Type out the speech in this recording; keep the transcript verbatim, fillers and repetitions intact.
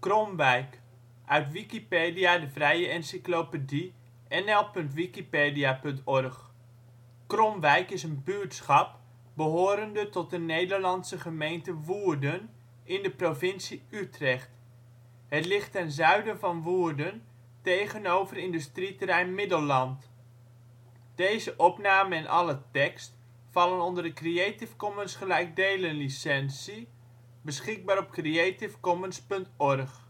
Kromwijk, uit Wikipedia, de vrije encyclopedie. N L punt wikipedia punt org. Kromwijk is een buurtschap behorende tot de Nederlandse gemeente Woerden, in de provincie Utrecht. Het ligt ten zuiden van Woerden tegenover industrieterrein Middelland. Plaatsen in de gemeente Woerden Dorpen: Dodewaard · Echteld · IJzendoorn · Kesteren · Ochten · Opheusden Buurtschappen: Bakkerom (deels) · Balktil · De Haar · Hamrik · De Jammer · Keuningswijk · De Linde ·' t Malijk · Trimunt · Willemstad · Zethuis Groningen: Steden en dorpen in Gelderland Nederland: Provincies · Gemeenten 52° n, 5° 34 ' OL